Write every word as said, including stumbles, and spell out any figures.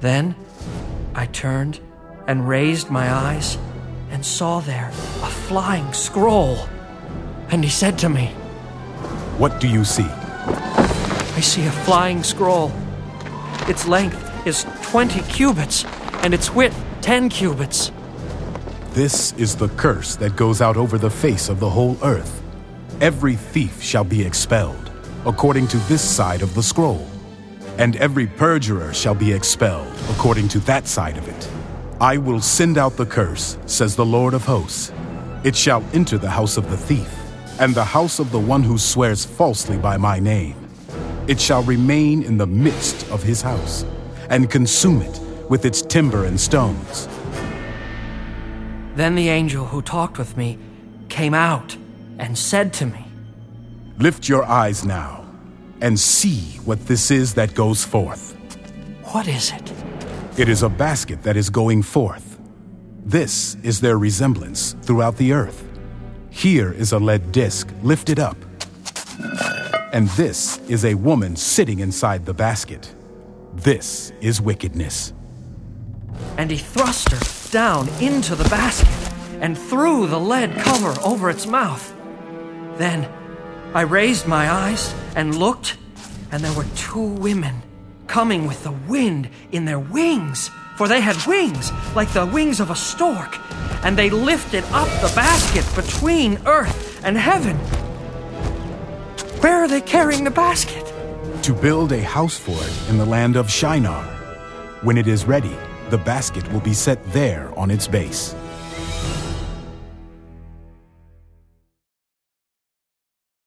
Then I turned and raised my eyes and saw there a flying scroll. And he said to me, "What do you see?" "I see a flying scroll. Its length is twenty cubits, and its width ten cubits." This is the curse that goes out over the face of the whole earth. Every thief shall be expelled, according to this side of the scroll. And every perjurer shall be expelled, according to that side of it. I will send out the curse, says the Lord of hosts. It shall enter the house of the thief, and the house of the one who swears falsely by my name. It shall remain in the midst of his house, and consume it with its timber and stones. Then the angel who talked with me came out and said to me, "Lift your eyes now, and see what this is that goes forth." "What is it?" It is a basket that is going forth. This is their resemblance throughout the earth. Here is a lead disc lifted up, and this is a woman sitting inside the basket. This is wickedness. And he thrust her down into the basket and threw the lead cover over its mouth. Then I raised my eyes and looked, and there were two women coming with the wind in their wings, for they had wings like the wings of a stork, and they lifted up the basket between earth and heaven. Where are they carrying the basket? To build a house for it in the land of Shinar. When it is ready, the basket will be set there on its base.